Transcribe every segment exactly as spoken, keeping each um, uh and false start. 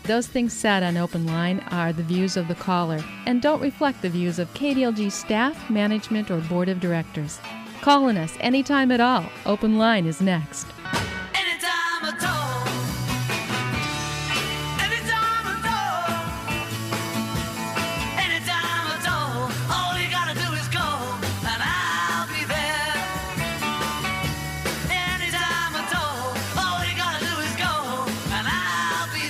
Those things said on Open Line are the views of the caller and don't reflect the views of K D L G staff, management, or board of directors. Calling us anytime at all. Open Line is next. Anytime at all. Anytime at all. Anytime at all. All you gotta do is call and I'll be there. Anytime at all. All you gotta do is call and I'll be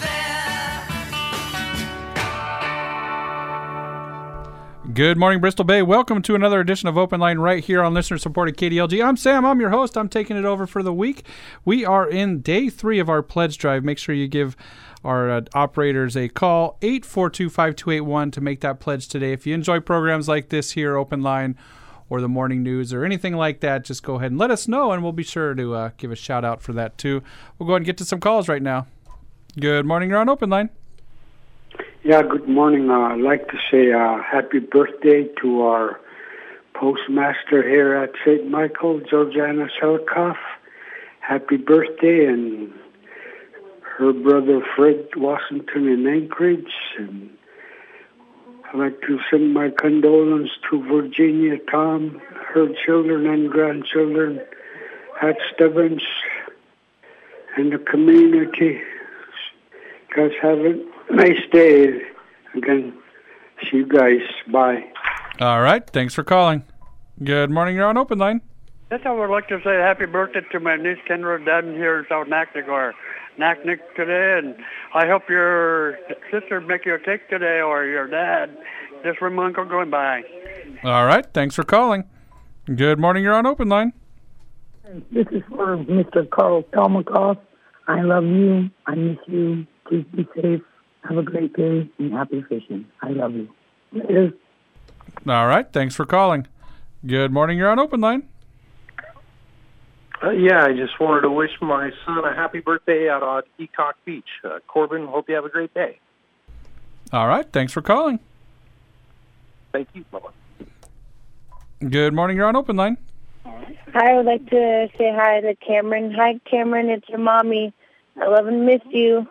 there. Good morning, Bristol Bay. Welcome to another edition of Open Line right here on listener-supported K D L G. I'm Sam. I'm your host. I'm taking it over for the week. We are in day three of our pledge drive. Make sure you give our uh, operators a call, eight four two, five two eight one, to make that pledge today. If you enjoy programs like this here, Open Line, or the morning news, or anything like that, just go ahead and let us know, and we'll be sure to uh, give a shout-out for that, too. We'll go ahead and get to some calls right now. Good morning. You're on Open Line. Yeah, good morning. Uh, I'd like to say uh, happy birthday to our postmaster here at Saint Michael, Georgiana Shelikoff. Happy birthday, and her brother Fred Washington in Anchorage. And I'd like to send my condolence to Virginia, Tom, her children and grandchildren at Stebbins, and the community. You guys have a nice day. Again, see you guys. Bye. All right. Thanks for calling. Good morning. You're on Open Line. Yes, I would like to say happy birthday to my niece Kendra down here in South Naknek, or Naknek today, and I hope your sister make you a cake today, or your dad. Just from Uncle going by. All right. Thanks for calling. Good morning. You're on Open Line. This is for Mister Carl Kalmakoff. I love you. I miss you. Please be safe. Have a great day and happy fishing. I love you. Later. All right. Thanks for calling. Good morning. You're on Open Line. Uh, yeah, I just wanted to wish my son a happy birthday out on Ecock Beach. Uh, Corbin, hope you have a great day. All right. Thanks for calling. Thank you. Bye-bye. Good morning. You're on Open Line. Hi, I would like to say hi to Cameron. Hi, Cameron. It's your mommy. I love and miss you.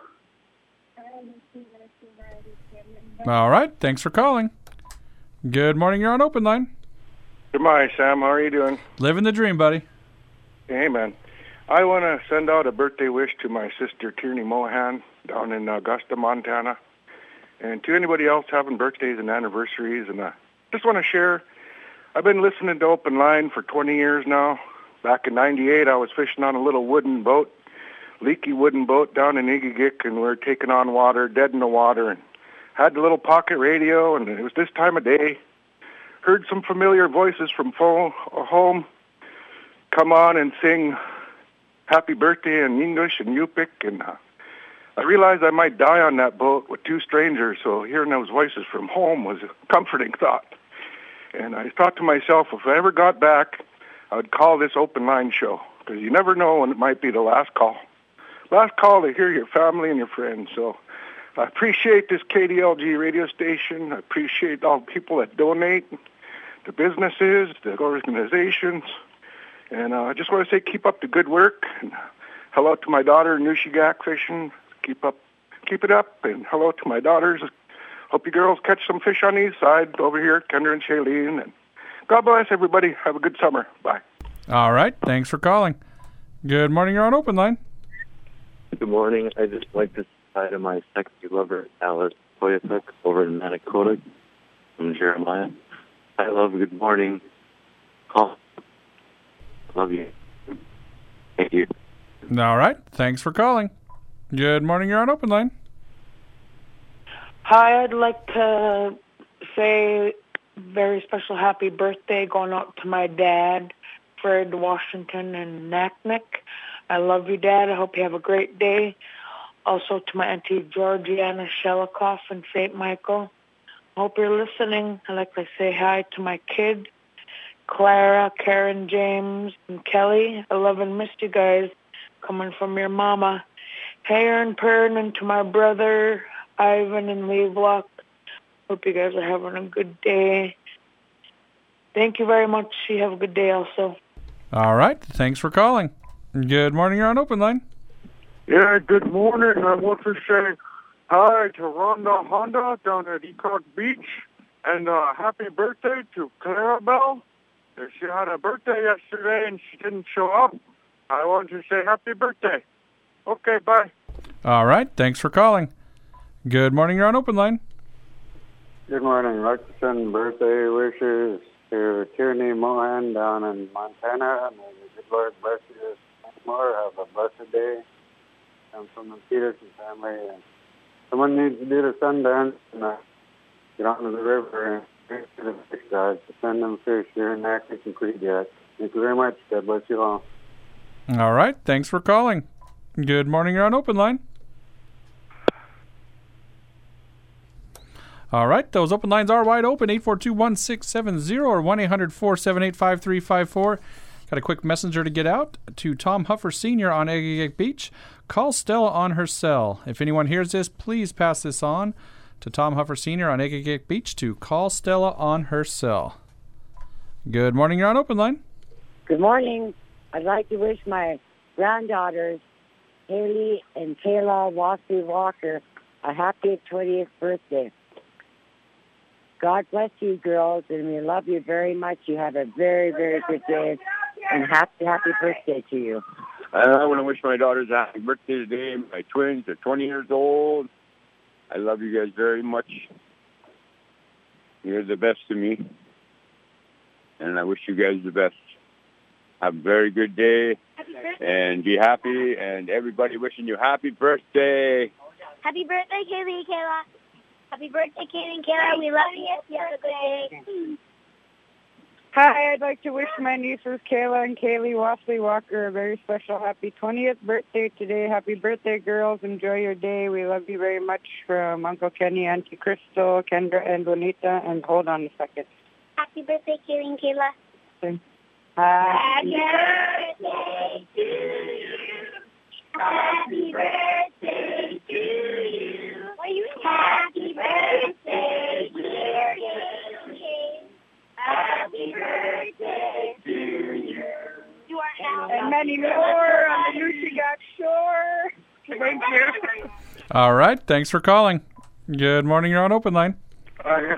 All right. Thanks for calling. Good morning. You're on Open Line. Good morning, Sam. How are you doing? Living the dream, buddy. Hey, man. I want to send out a birthday wish to my sister, Tierney Mohan, down in Augusta, Montana. And to anybody else having birthdays and anniversaries. And I uh, just want to share, I've been listening to Open Line for twenty years now. Back in ninety-eight, I was fishing on a little wooden boat, leaky wooden boat down in Igigik, and we were taking on water, dead in the water, and had the little pocket radio, and it was this time of day. Heard some familiar voices from phone, home come on and sing happy birthday in English and Yupik, and uh, I realized I might die on that boat with two strangers, so hearing those voices from home was a comforting thought. And I thought to myself, if I ever got back, I would call this Open Line show, because you never know when it might be the last call. Last call to hear your family and your friends, so I appreciate this K D L G radio station. I appreciate all the people that donate, the businesses, the organizations. And uh, I just want to say keep up the good work. And hello to my daughter, Nushigak Fishing. Keep up, keep it up. And hello to my daughters. Hope you girls catch some fish on the east side over here at Kendra and Shailene. And God bless everybody. Have a good summer. Bye. All right. Thanks for calling. Good morning. You're on Open Line. Good morning. I just like to hi to my sexy lover, Alice Koyatuk, over in Manicotic, from Jeremiah. I love good morning. Oh, love you. Thank you. All right. Thanks for calling. Good morning. You're on Open Line. Hi, I'd like to say very special happy birthday going out to my dad, Fred Washington in Naknek. I love you, Dad. I hope you have a great day. Also to my auntie Georgiana Shelikoff in Saint Michael. I hope you're listening. I'd like to say hi to my kid, Clara, Karen, James, and Kelly. I love and miss you guys. Coming from your mama. Hey, Aaron Pern, and to my brother, Ivan and Lee Block. Hope you guys are having a good day. Thank you very much. You have a good day also. All right. Thanks for calling. Good morning. You're on Open Line. Yeah, good morning. I want to say Hi to Rhonda Honda down at Ecock Beach. And uh, happy birthday to Clarabelle. She had a birthday yesterday and she didn't show up. I wanted to say happy birthday. Okay, bye. All right. Thanks for calling. Good morning. You're on Open Line. Good morning. I'd like to send birthday wishes to Tierney Mohan down in Montana. May the good Lord bless you more. Have a blessed day. I'm from the Peterson family. And someone needs to do the Sundance and uh, get onto the river and drink to the fish guys to send them fish here in Acton and Creegat. Thank you very much. God bless you all. All right. Thanks for calling. Good morning. You're on Open Line. All right. Those open lines are wide open. eight four two, one six seven zero or one eight hundred, four seven eight, five three five four. Got a quick messenger to get out to Tom Huffer Senior on Egegik Beach. Call Stella on her cell. If anyone hears this, please pass this on to Tom Huffer Senior on Egegik Beach to call Stella on her cell. Good morning. You're on Open Line. Good morning. I'd like to wish my granddaughters, Haley and Kayla Wasley Walker, a happy twentieth birthday. God bless you, girls, and we love you very much. You have a very, very good day, and happy, happy birthday to you. I want to wish my daughters a happy birthday today. My twins are twenty years old. I love you guys very much. You're the best to me, and I wish you guys the best. Have a very good day, and be happy, and everybody wishing you happy birthday. Happy birthday, Kaylee and Kayla. Happy birthday, Kaylee and Kayla. We love you. You have a good day. Hi, I'd like to wish my nieces Kayla and Kaylee Wasley Walker a very special happy twentieth birthday today. Happy birthday, girls. Enjoy your day. We love you very much from Uncle Kenny, Auntie Crystal, Kendra, and Bonita. And hold on a second. Happy birthday, Kaylee and Kayla. Okay. Happy birthday to you. Happy birthday to you. Happy birthday, dear Kaylee. Happy birthday to you. You are and many more on the Nushigak shore. Thank you. All right. Thanks for calling. Good morning. You're on Open Line. Uh, yes.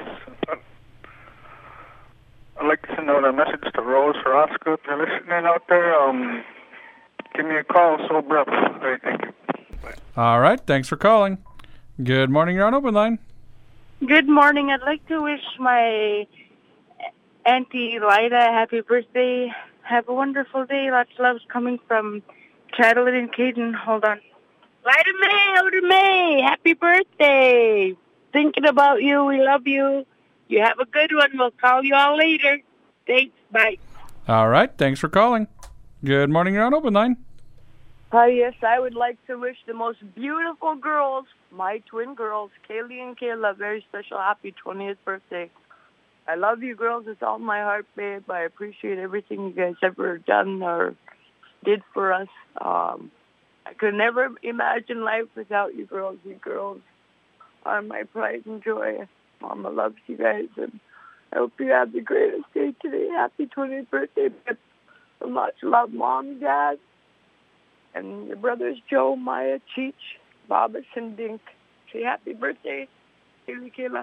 I'd like to send out a message to Rose for Oscar. If you're listening out there, um, give me a call. So brief. All right, thank you. Bye. All right. Thanks for calling. Good morning. You're on Open Line. Good morning. I'd like to wish my Auntie Lida happy birthday. Have a wonderful day. Lots of love's coming from Chatelaine and Caden. Hold on. Lida May, Lida May, happy birthday. Thinking about you. We love you. You have a good one. We'll call you all later. Thanks. Bye. All right. Thanks for calling. Good morning. You're on Open Line. Hi, yes, I would like to wish the most beautiful girls, my twin girls, Kaylee and Kayla, a very special happy twentieth birthday. I love you girls with all my heart, babe. I appreciate everything you guys ever done or did for us. Um, I could never imagine life without you girls. You girls are my pride and joy. Mama loves you guys, and I hope you have the greatest day today. Happy twentieth birthday, babe. So much love, Mom, Dad, and your brothers Joe, Maya, Cheech, Babas, and Dink. Say happy birthday, Kaylee, Kayla.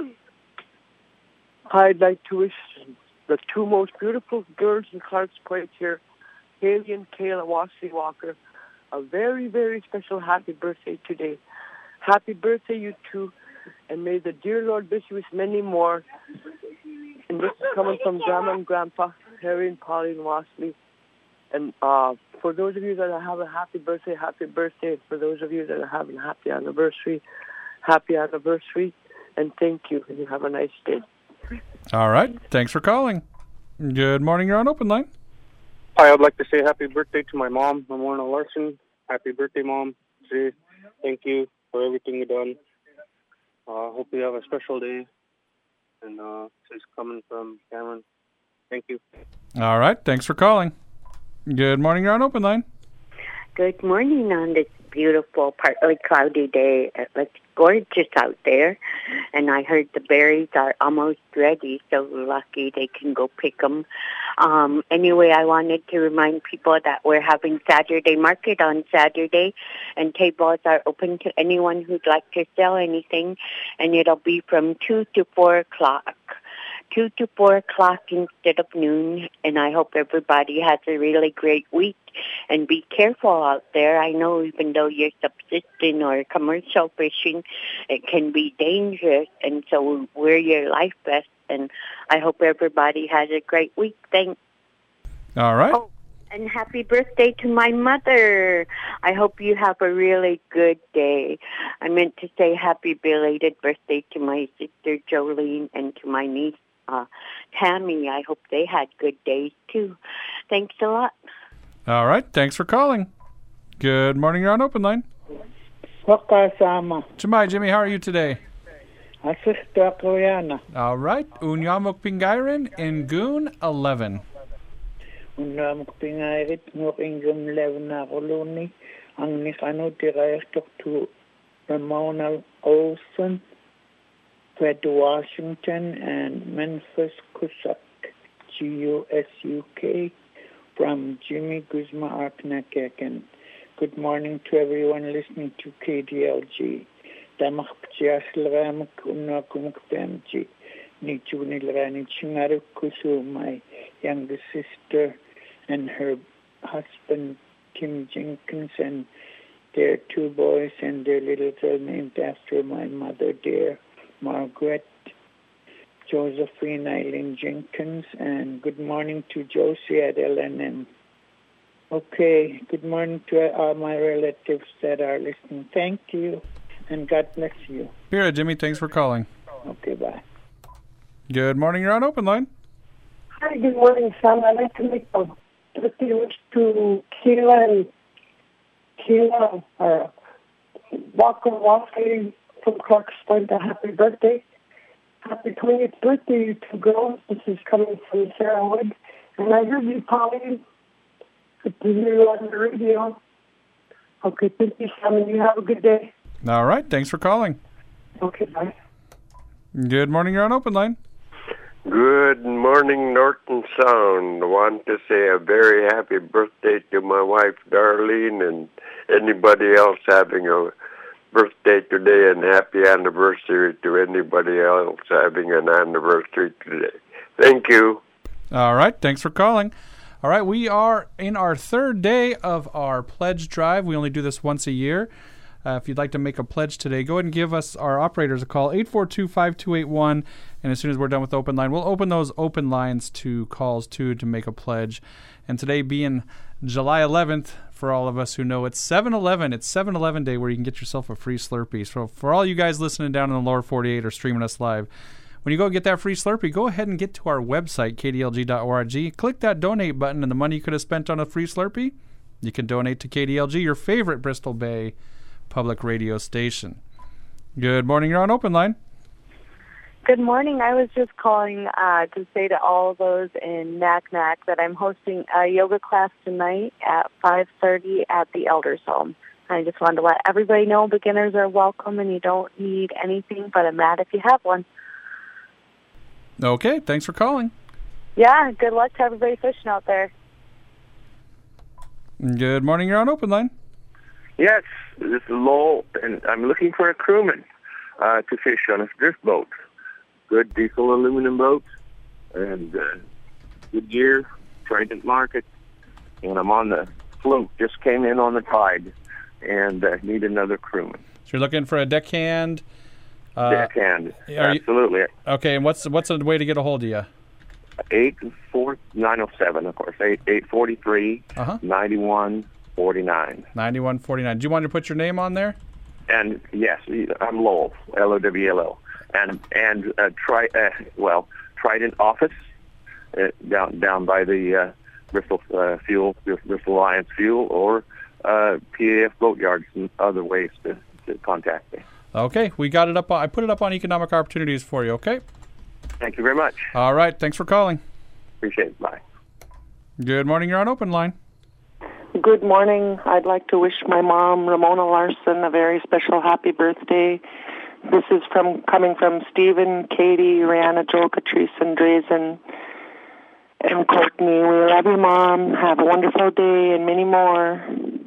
I'd like to wish the two most beautiful girls in Clark's Point here, Haley and Kayla Wasley Walker, a very, very special happy birthday today. Happy birthday, you two, and may the dear Lord bless you with many more. And this is coming from Grandma and Grandpa, Harry and Pauline Wasley. And uh, for those of you that have a happy birthday, happy birthday. And for those of you that are having a happy anniversary, happy anniversary. And thank you, and you have a nice day. All right. Thanks for calling. Good morning. You're on Open Line. Hi, I'd like to say happy birthday to my mom, Mamorna Larson. Happy birthday, Mom. Say thank you for everything you've done. I uh, hope you have a special day. And uh, this is coming from Cameron. Thank you. All right. Thanks for calling. Good morning. You're on Open Line. Good morning on this beautiful, partly cloudy day. I'd like to gorgeous out there. And I heard the berries are almost ready, so lucky they can go pick them. Um, anyway, I wanted to remind people that we're having Saturday market on Saturday, and tables are open to anyone who'd like to sell anything, and it'll be from two to four o'clock. two to four o'clock instead of noon, and I hope everybody has a really great week. And be careful out there. I know even though you're subsisting or commercial fishing, it can be dangerous, and so wear your life vest. And I hope everybody has a great week. Thanks. All right. Oh, and happy birthday to my mother. I hope you have a really good day. I meant to say happy belated birthday to my sister Jolene and to my niece uh, Tammy. I hope they had good days too. Thanks a lot. All right. Thanks for calling. Good morning. You're on Open Line. Wakasama. Jemai, Jimmy, how are you today? Asisto Koreana. All right. Unyamok Pingairin in Goon eleven. Unyamok Pingairit Ngokingum eleven Akoloni. Ang Nikano Tirayastok to Ramona Olson, Fred Washington, and Memphis Cusack, G U S U K, from Jimmy Guzma Arknakek. Good morning to everyone listening to K D L G. Damak Pchiaslaramak Unakumuk Damji. Nichunilrani Chingaru Kusu, my younger sister, and her husband Kim Jenkins, and their two boys and their little girl named after my mother, dear Margaret, Josephine Eileen Jenkins, and good morning to Josie at L N M. Okay, good morning to all my relatives that are listening. Thank you, and God bless you. Here, Jimmy, thanks for calling. Okay, bye. Good morning, you're on Open Line. Hi, good morning, Sam. I'd like to make a birthday wish to Kayla and Kayla, uh, Walker Walker from Clark's Point. A happy birthday. Happy twentieth birthday, you two girls. This is coming from Sarah Wood. And I heard you, Pauline. Good to hear you on the radio. Okay, thank you, Sam, and you have a good day. All right, thanks for calling. Okay, bye. Good morning, you're on Open Line. Good morning, Norton Sound. I want to say a very happy birthday to my wife, Darlene, and anybody else having a birthday today, and happy anniversary to anybody else having an anniversary today. Thank you. All right, thanks for calling. All right, we are in our third day of our pledge drive. We only do this once a year. Uh, if you'd like to make a pledge today, go ahead and give us our operators a call, eight four two, five two eight one. And as soon as we're done with the open line, we'll open those open lines to calls, too, to make a pledge. And today being July eleventh, for all of us who know, it's seven eleven. It's seven eleven Day where you can get yourself a free Slurpee. So for all you guys listening down in the lower forty-eight or streaming us live, when you go get that free Slurpee, go ahead and get to our website, k d l g dot org. Click that donate button, and the money you could have spent on a free Slurpee, you can donate to K D L G, your favorite Bristol Bay public radio station. Good morning, you're on Open Line. Good morning. I was just calling uh, to say to all those in Knack Knack that I'm hosting a yoga class tonight at five thirty at the Elders Home. I just wanted to let everybody know beginners are welcome and you don't need anything but a mat if you have one. Okay, thanks for calling. Yeah, good luck to everybody fishing out there. Good morning, you're on Open Line. Yes, this is Lowell, and I'm looking for a crewman uh, to fish on a drift boat. Good diesel aluminum boat, and uh, good gear, Trident Market, and I'm on the float. Just came in on the tide, and uh, need another crewman. So you're looking for a deckhand? Uh, deckhand, you- absolutely. Okay, and what's what's a way to get a hold of you? Eight four nine oh seven, of course. Eight eight forty three Uh-huh. ninety one forty nine. ninety-one forty-nine. Do you want to put your name on there? And yes, I'm Lowell, L O W L O, and and uh, try uh, well Trident office uh, down down by the uh, Bristol uh, Fuel Bristol Alliance Fuel, or uh, P A F Boatyards and other ways to, to contact me. Okay, we got it up. I put it up on Economic Opportunities for you, okay? Thank you very much. All right, thanks for calling. Appreciate it. Bye. Good morning, you're on Open Line. Good morning. I'd like to wish my mom, Ramona Larson, a very special happy birthday. This is from coming from Stephen, Katie, Rihanna, Joel, Catrice, and Drazen, and Courtney. We love you, Mom. Have a wonderful day and many more.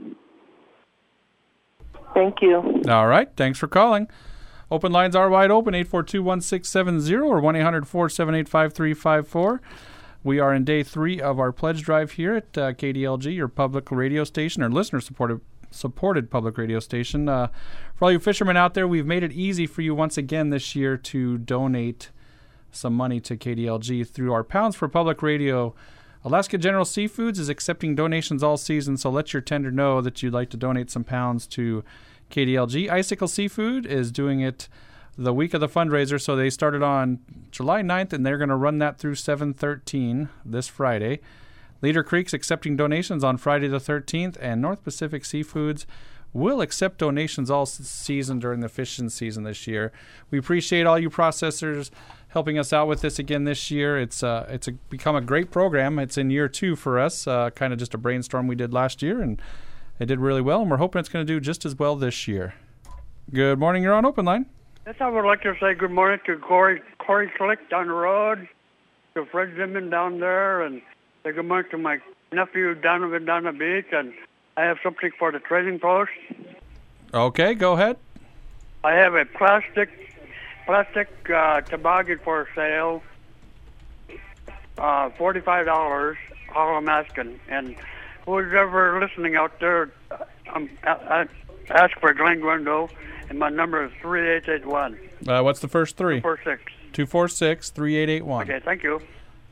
Thank you. All right. Thanks for calling. Open lines are wide open, eight four two, one six seven zero or one eight hundred, four seven eight, five three five four. We are in day three of our pledge drive here at uh, K D L G, your public radio station, or listener-supported supported public radio station. Uh, for all you fishermen out there, we've made it easy for you once again this year to donate some money to K D L G through our Pounds for Public Radio. Alaska General Seafoods is accepting donations all season, so let your tender know that you'd like to donate some pounds to K D L G. Icicle Seafood is doing it the week of the fundraiser, so they started on July ninth, and they're going to run that through seven thirteen this Friday. Leader Creek's accepting donations on Friday the thirteenth, and North Pacific Seafoods will accept donations all season during the fishing season this year. We appreciate all you processors helping us out with this again this year. It's uh, it's a, become a great program. It's in year two for us, uh, kind of just a brainstorm we did last year, and it did really well, and we're hoping it's going to do just as well this year. Good morning. You're on Open Line. Yes, I would like to say good morning to Corey Corey Slick down the road, to Fred Zimmerman down there, and say good morning to my nephew Donovan down the beach, and I have something for the trading post. Okay, go ahead. I have a plastic plastic uh, toboggan for sale, uh, forty-five dollars, all I'm asking. And who's ever listening out there, um, I, I ask for Glenn Gwendo, and my number is three eight eight one. Uh, what's the first three? two four six. two four six, three eight eight one. Okay, thank you.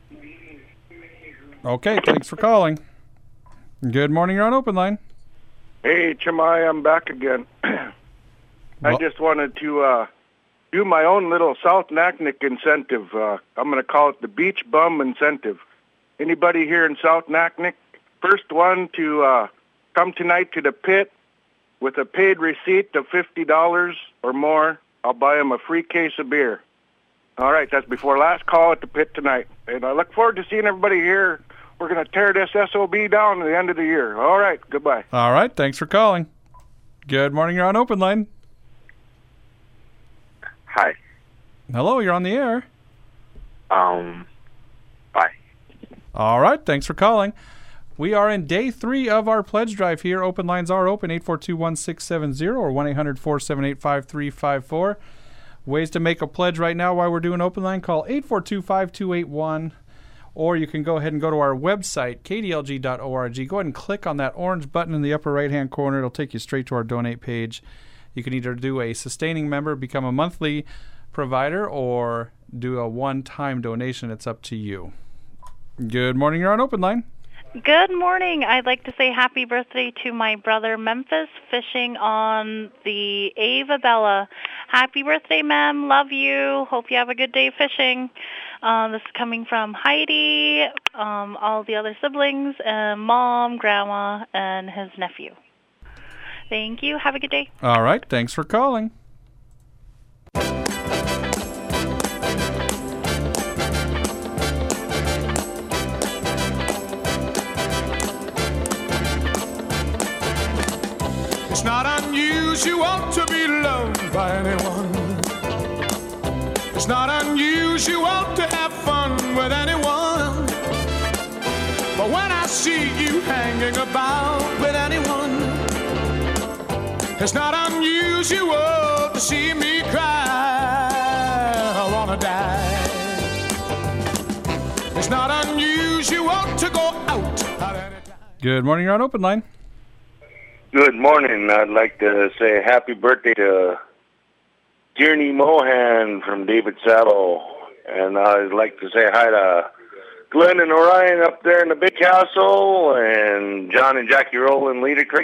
Okay, thanks for calling. Good morning, you're on Open Line. Hey, Chimay, I'm back again. I Well- just wanted to uh, do my own little South Naknek incentive. Uh, I'm going to call it the Beach Bum Incentive. Anybody here in South Naknek? First one to uh, come tonight to the pit with a paid receipt of fifty dollars or more, I'll buy them a free case of beer. All right, that's before last call at the pit tonight. And I look forward to seeing everybody here. We're going to tear this S O B down at the end of the year. All right, goodbye. All right, thanks for calling. Good morning, you're on Open Line. Hi. Hello, you're on the air. Um, bye. All right, thanks for calling. We are in day three of our pledge drive here. Open lines are open, eight four two, one six seven zero or one eight hundred, four seven eight, five three five four. Ways to make a pledge right now while we're doing Open Line, call eight four two, five two eight one. Or you can go ahead and go to our website, k d l g dot org. Go ahead and click on that orange button in the upper right-hand corner. It'll take you straight to our donate page. You can either do a sustaining member, become a monthly provider, or do a one-time donation. It's up to you. Good morning. You're on Open Line. Good morning. I'd like to say happy birthday to my brother Memphis, fishing on the Ava Bella. Happy birthday, Mem. Love you. Hope you have a good day fishing. Um, this is coming from Heidi, um, all the other siblings, and Mom, Grandma, and his nephew. Thank you. Have a good day. All right. Thanks for calling. It's not unusual to be loved by anyone. It's not unusual to have fun with anyone. But when I see you hanging about with anyone, it's not unusual to see me cry. I wanna die. It's not unusual to go out at any time. Good morning. You're on Open Line. Good morning. I'd like to say happy birthday to Tierney Mohan from David Saddle. And I'd like to say hi to Glenn and Orion up there in the Big Castle, and John and Jackie Roll in Leader Creek,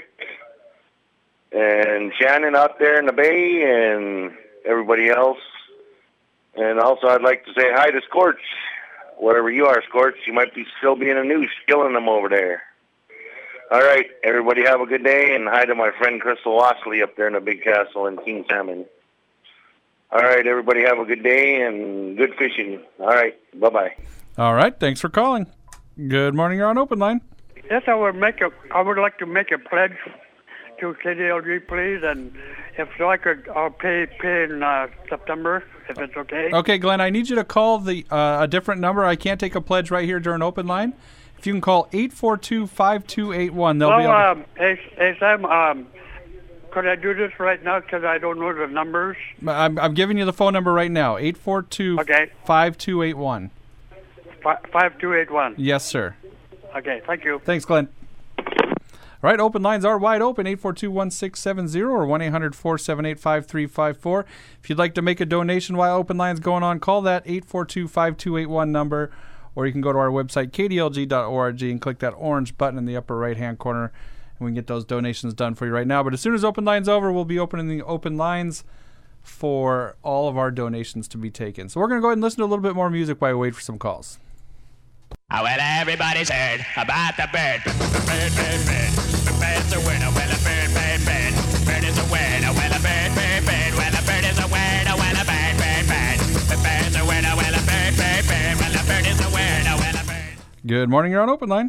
and Shannon out there in the Bay, and everybody else. And also I'd like to say hi to Scorch. Wherever you are, Scorch, you might be still being a noose, killing them over there. All right, everybody have a good day, and hi to my friend Crystal Wassley up there in the Big Castle and King Salmon. All right, everybody have a good day and good fishing. All right, bye-bye. All right. Thanks for calling. Good morning. You're on Open Line. yes, I would make a. I would like to make a pledge to K D L G, please, and if so, I could. I'll pay pay in uh, September if it's okay. Okay, Glenn, I need you to call the uh, a different number. I can't take a pledge right here during open line. If you can call eight four two, five two eight one, they'll well, be able to... um, hey, hey, Sam, um, could I do this right now because I don't know the numbers? I'm, I'm giving you the phone number right now, eight four two, five two eight one. five two eight one. Yes, sir. Okay, thank you. Thanks, Glenn. All right, open lines are wide open, eight four two, one six seven zero or one eight hundred, four seven eight, five three five four. If you'd like to make a donation while open line's going on, call that eight four two, five two eight one number, or you can go to our website, K D L G dot org, and click that orange button in the upper right-hand corner, and we can get those donations done for you right now. But as soon as open line's over, we'll be opening the open lines for all of our donations to be taken. So we're going to go ahead and listen to a little bit more music while we wait for some calls. Oh, well, everybody's heard about the bird. Bird, bird, bird. The bird's a winner. Well, a bird, bird, bird. Bird is a winner. Well, a bird, bird, bird. Well, a bird is a winner. Well, a bird, bird, bird. The bird's a winner. Well, a bird, bird, bird. Well, a bird is a winner. Well, a bird. Good morning. You're on open line.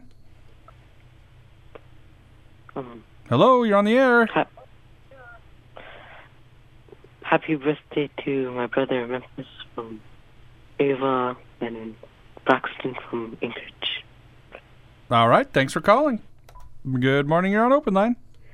Um, Hello, you're on the air. Ha- happy birthday to my brother Memphis from Ava and Braxton from Anchorage. All right, thanks for calling. Good morning, you're on open line.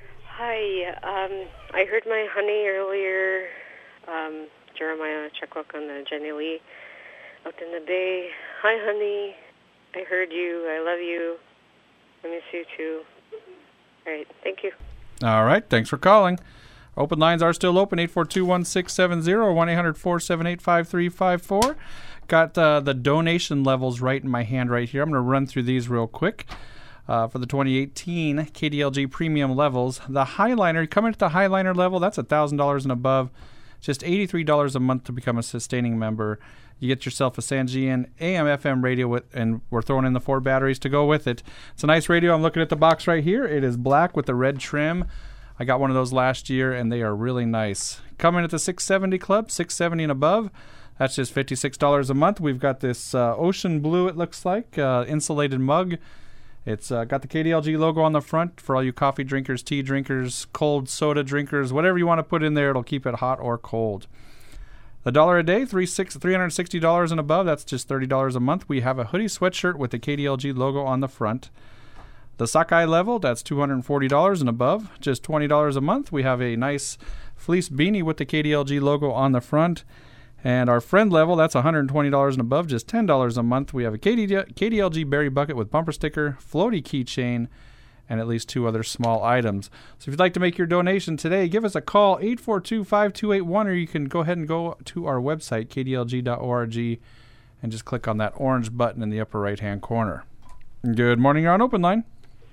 Hi, um, I heard my honey earlier, um, Jeremiah Checkbook on the Jenny Lee out in the bay. Hi, honey. I heard you. I love you. I miss you too. All right, thank you. All right, thanks for calling. Open lines are still open, eight four two, one six seven zero or one eight hundred, four seven eight, five three five four. Got uh, the donation levels right in my hand right here. I'm going to run through these real quick. Uh, for the twenty eighteen K D L G premium levels, the Highliner, coming at the Highliner level, that's one thousand dollars and above. Just eighty-three dollars a month to become a sustaining member. You get yourself a Sangean A M F M radio, with, and we're throwing in the four batteries to go with it. It's a nice radio. I'm looking at the box right here. It is black with the red trim. I got one of those last year, and they are really nice. Coming at the six seventy club, six seventy and above. That's just fifty-six dollars a month. We've got this uh, ocean blue, it looks like, uh, insulated mug. It's uh, got the K D L G logo on the front for all you coffee drinkers, tea drinkers, cold soda drinkers, whatever you want to put in there. It'll keep it hot or cold. A dollar a day, three hundred sixty dollars and above. That's just thirty dollars a month. We have a hoodie sweatshirt with the K D L G logo on the front. The Sakai level, that's two hundred forty dollars and above, just twenty dollars a month. We have a nice fleece beanie with the K D L G logo on the front. And our friend level, that's one hundred twenty dollars and above, just ten dollars a month. We have a K D L G berry bucket with bumper sticker, floaty keychain, and at least two other small items. So if you'd like to make your donation today, give us a call, eight four two, five two eight one, or you can go ahead and go to our website, K D L G dot org, and just click on that orange button in the upper right-hand corner. Good morning, you're on open line.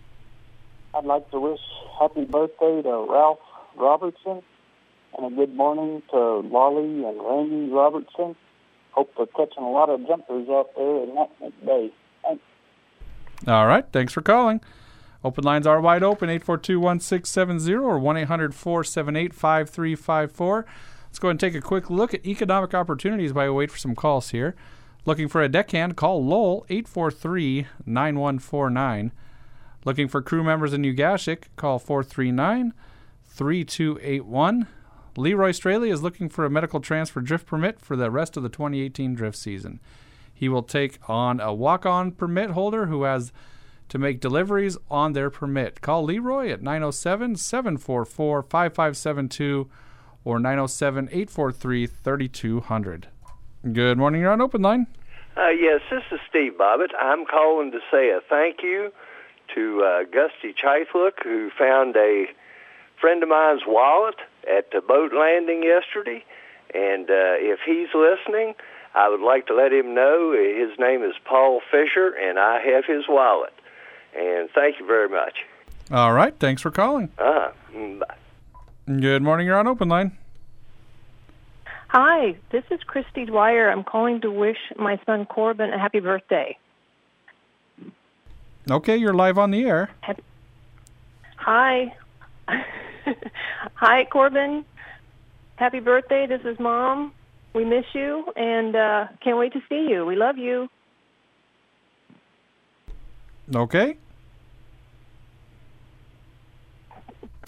I'd like to wish happy birthday to Ralph Robertson, and a good morning to Lolly and Randy Robertson. Hope they're catching a lot of jumpers out there in that day. Thanks. All right, thanks for calling. Open lines are wide open, eight four two, one six seven zero or one eight hundred, four seven eight, five three five four. Let's go ahead and take a quick look at economic opportunities while we wait for some calls here. Looking for a deckhand, call Lowell, eight four three, nine one four nine. Looking for crew members in New Gashik, call four three nine, three two eight one. Leroy Straley is looking for a medical transfer drift permit for the rest of the twenty eighteen drift season. He will take on a walk-on permit holder who has to make deliveries on their permit. Call Leroy at nine oh seven, seven four four, five five seven two or nine oh seven, eight four three, three two zero zero. Good morning, you're on open line. Uh, yes, this is Steve Bobbitt. I'm calling to say a thank you to uh, Gusty Chithlook, who found a friend of mine's wallet at the boat landing yesterday, and uh, if he's listening, I would like to let him know his name is Paul Fisher, and I have his wallet. And thank you very much. All right, thanks for calling. Uh-huh. Bye. Good morning, you're on open line. Hi, this is Christy Dwyer. I'm calling to wish my son Corbin a happy birthday. Okay, you're live on the air. Happy- Hi. Hi, Corbin. Happy birthday. This is Mom. We miss you, and uh, can't wait to see you. We love you. Okay.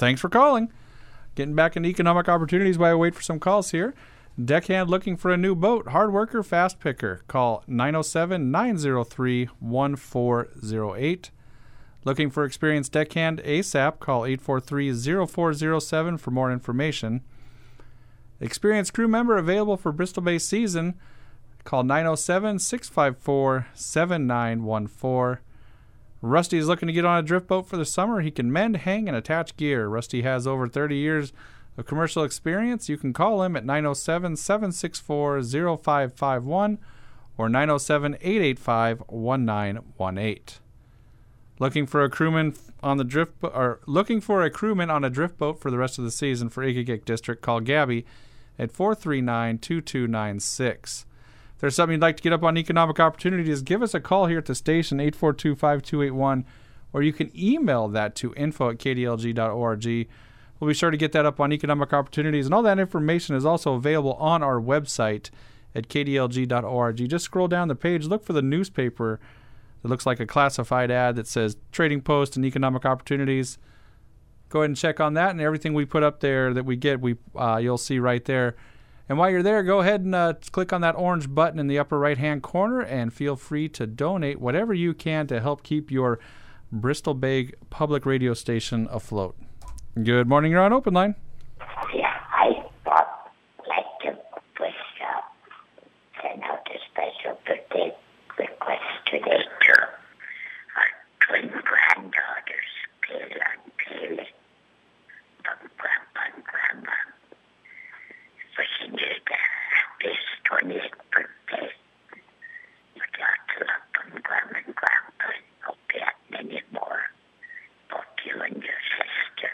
Thanks for calling. Getting back into economic opportunities while I wait for some calls here. Deckhand looking for a new boat. Hard worker, fast picker. Call nine oh seven, nine oh three, one four oh eight. Looking for experienced deckhand ASAP. Call eight four three, oh four oh seven for more information. Experienced crew member available for Bristol Bay season. Call nine oh seven, six five four, seven nine one four. Rusty is looking to get on a drift boat for the summer. He can mend, hang, and attach gear. Rusty has over thirty years of commercial experience. You can call him at nine oh seven, seven six four, oh five five one or nine oh seven, eight eight five, one nine one eight. Looking for a crewman on the drift bo- or looking for a crewman on a drift boat for the rest of the season for Ikagik District, call Gabby at four three nine, two two nine six. If there's something you'd like to get up on economic opportunities, give us a call here at the station, eight four two, five two eight one, or you can email that to info at k d l g dot org. We'll be sure to get that up on economic opportunities, and all that information is also available on our website at k d l g dot org. Just scroll down the page, look for the newspaper that looks like a classified ad that says Trading Post and Economic Opportunities. Go ahead and check on that, and everything we put up there that we get, we uh, you'll see right there. And while you're there, go ahead and uh, click on that orange button in the upper right-hand corner and feel free to donate whatever you can to help keep your Bristol Bay public radio station afloat. Good morning, you're on Open Line. Yeah, I would like to wish, uh, send out a special birthday request today to our twin granddaughters, Kayla and Kaylee, from Grandpa and Grandma. Wishing you the happiest twentieth birthday. With lots of love from Grandma and Grandpa. Hope you have many more. Both you and your sister.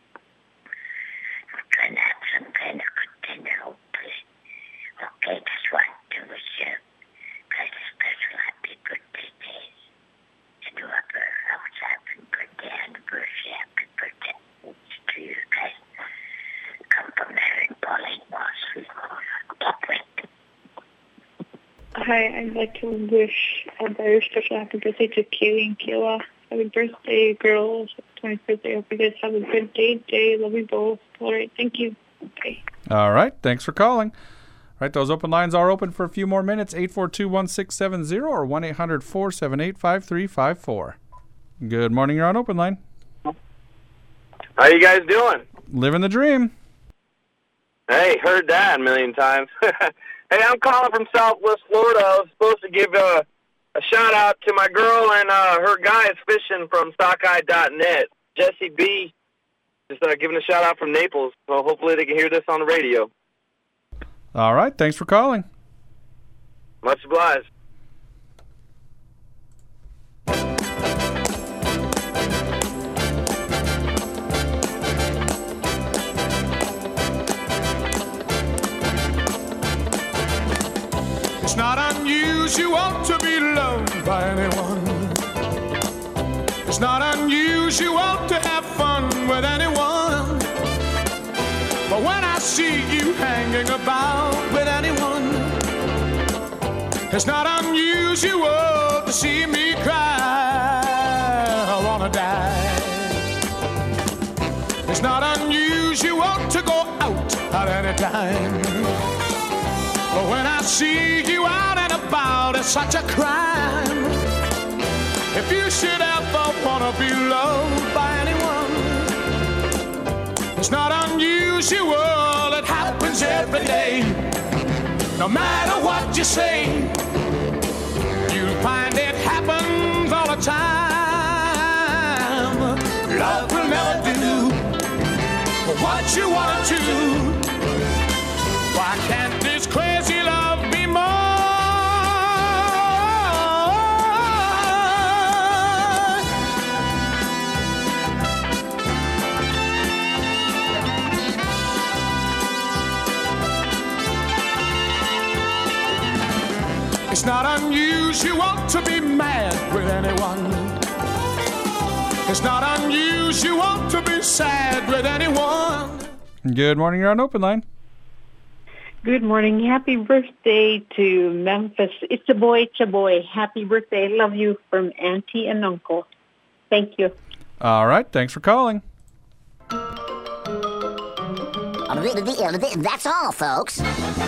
We're trying to have some kind of good dinner, hopefully. Okay, just want to wish you guys a special happy birthday day. And whoever else having birthday anniversary, happy birthday to you guys. Come from Mary and Pauline Moss. Hi, I'd like to wish a very special happy birthday to Kaylee and Kayla. Happy birthday, girls. twentieth birthday. Hope you guys have a good day today. Love you both. All right, thank you. Okay. All right, thanks for calling. All right, those open lines are open for a few more minutes, eight four two, one six seven zero or one eight hundred, four seven eight, five three five four. Good morning, you're on Open Line. How you guys doing? Living the dream. Hey, heard that a million times. Hey, I'm calling from Southwest Florida. I was supposed to give a, a shout-out to my girl and uh, her guys fishing from sockeye dot net. Jesse B. Just uh, giving a shout-out from Naples. So hopefully they can hear this on the radio. All right, thanks for calling. Much obliged. It's not unusual to be loved by anyone. It's not unusual to have fun with anyone. But when I see you hanging about with anyone, it's not unusual to see me cry. I wanna die. It's not unusual to go out at any time. But when I see you out and about, it's such a crime. If you should ever wanna be loved by anyone, it's not unusual, it happens every day. No matter what you say, you'll find it happens all the time. Love will never do what you wanna do. Why can't this crazy love be more? It's not unusual to be mad with anyone. It's not unusual to be sad with anyone. Good morning, you're on Open Line. Good morning. Happy birthday to Memphis. It's a boy, it's a boy. Happy birthday. Love you from Auntie and Uncle. Thank you. All right. Thanks for calling. That's all, folks.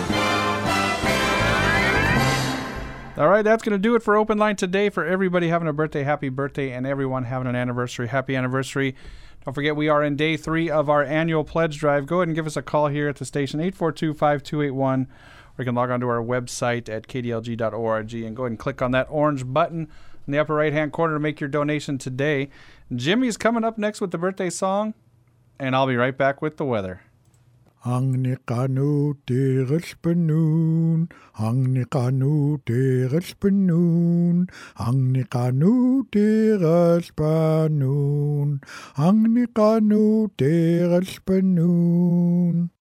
All right, that's going to do it for Open Line today. For everybody having a birthday, happy birthday, and everyone having an anniversary, happy anniversary. Don't forget, we are in day three of our annual pledge drive. Go ahead and give us a call here at the station, eight four two, five two eight one, or you can log on to our website at k d l g dot org and go ahead and click on that orange button in the upper right-hand corner to make your donation today. Jimmy's coming up next with the birthday song, and I'll be right back with the weather. Ang nikanu teres penun, ang nikanu teres penun, ang nikanu teres penun, ang nikanu teres penun.